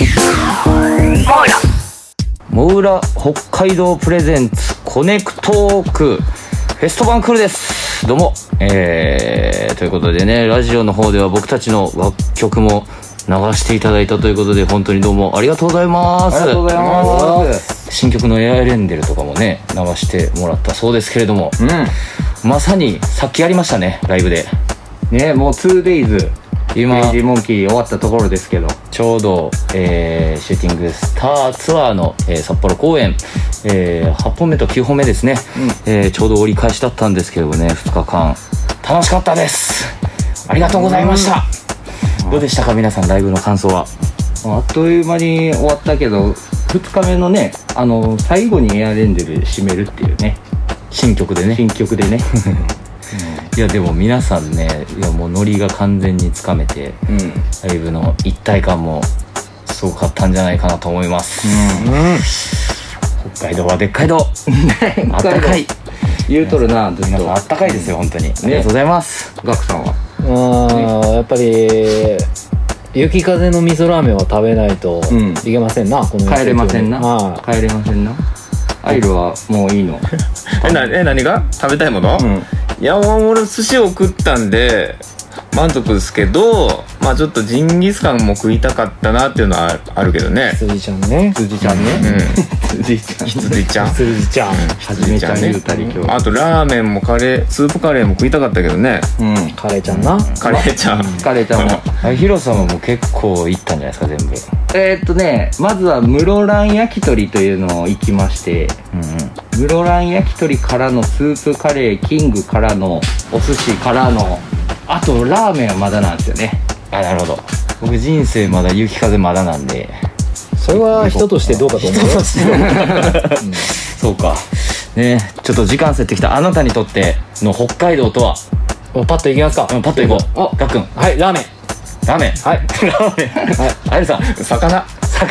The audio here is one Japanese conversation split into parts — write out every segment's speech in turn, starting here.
モウラ北海道プレゼンツコネクトークフェストバンクールです。どうも、ということでね、ラジオの方では僕たちの楽曲も流していただいたということで、本当にどうもありがとうございます。 ありがとうございます。 新曲のエアレンデルとかもね流してもらったそうですけれども、まさにさっきやりましたね、ライブでね。もう 2days 今クレイジーモンキー終わったところですけど、 ちょうど、シューティングスターツアーの、札幌公演、8本目と9本目ですね、ちょうど折り返しだったんですけどね、2日間楽しかったです。ありがとうございました。どうでしたか皆さん、ライブの感想は。 あっという間に終わったけど、2日目のね、最後にエアレンデルで締めるっていうね、 新曲でね。いやでも皆さんね、いやもうノリが完全につかめて、ライブの一体感もすごかったんじゃないかなと思います。北海道はでっかい道あったかい言うとるな、ずっ皆さんあと。 ったかいですよ、本当に、ありがとうございます。 ガクさんはやっぱり雪風の味噌ラーメンは食べないといけませんな、この帰れませんな。 はい帰れませんな。アイルはもういいの？ 何が食べたいもの？いや、もう俺寿司を食ったんで満足ですけど、まあちょっとジンギスカンも食いたかったなっていうのはあるけどね。 羊ちゃんね。 辻ちゃんね。辻ちゃん。 羊ちゃん。 羊ちゃん。 はじめちゃん言うたり今日。 あとラーメンもスープカレーも食いたかったけどね。 カレーちゃんな。 カレーちゃん。 カレーちゃんも。 ヒロ様も結構行ったんじゃないですか、全部。 まずは室蘭焼き鳥というのを行きまして、室蘭焼き鳥からのスープカレーキングからのお寿司からの、あとラーメンはまだなんですよね。 あ、なるほど。僕人生まだ雪風まだなんで。 それは人としてどうかと思うよ。 そうかね。ちょっと時間設定きたあなたにとっての北海道とは。 パッといきますか。 パッといこう。ガックン。 はい、ラーメン。 ラーメン。 はい。 ラーメン。はい。あゆさん。 魚。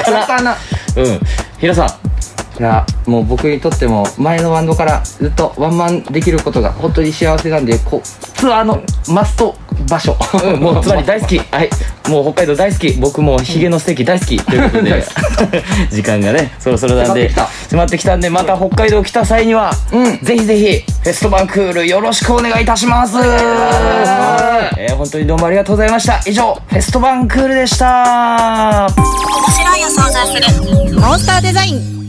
ヒロさん。 いや、もう僕にとっても前のバンドからずっとワンマンできることが本当に幸せなんで、ツアーのマスト場所、 もうつまり大好き。はい、もう北海道大好き。僕もヒゲのステーキ大好きということで時間がねそろそろなんで迫ってきたんで、また北海道来た際には、ぜひぜひフェストバンクールよろしくお願いいたします。本当にどうもありがとうございました。以上フェストバンクールでした。 面白いを想像するモンスターデザイン。